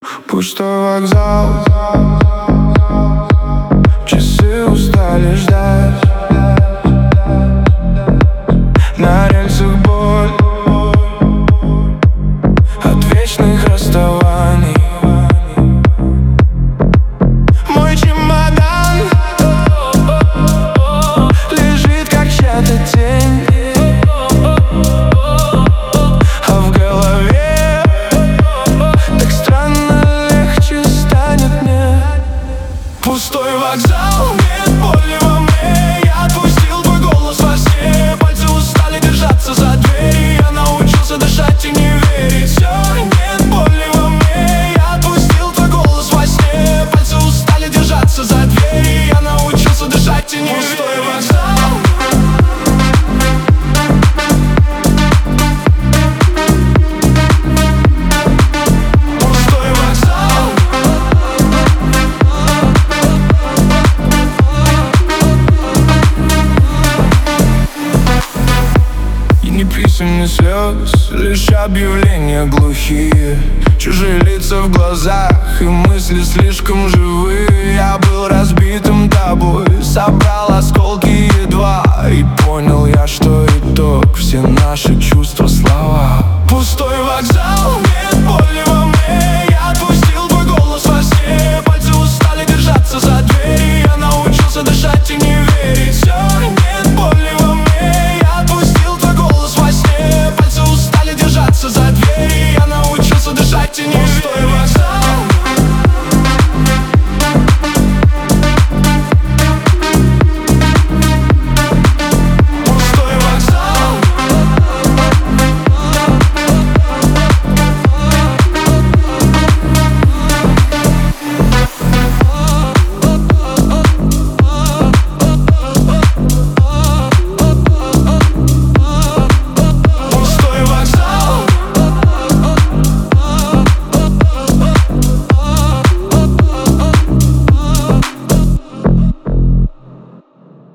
Пустой вокзал, часы устали ждать. На рельсах боль от вечных расставаний. Мой чемодан лежит как чья-то тень, а в голове так странно легче станет мне. Пустой вокзал, нет боли во мне. Я отпустил твой голос во сне. Пальцы устали держаться за дверь. Я научился дышать и не верить. Все, нет боли во мне. Я отпустил твой голос во сне. Пальцы устали держаться за дверь. Я научился дышать и не верить. Пустой вокзал. Ни писем, ни слез, лишь объявления глухие. Чужие лица в глазах и мысли слишком живые. Я был разбитым тобой, собрал осколки едва. И понял я, что итог — все наши чувства, слова. Пустой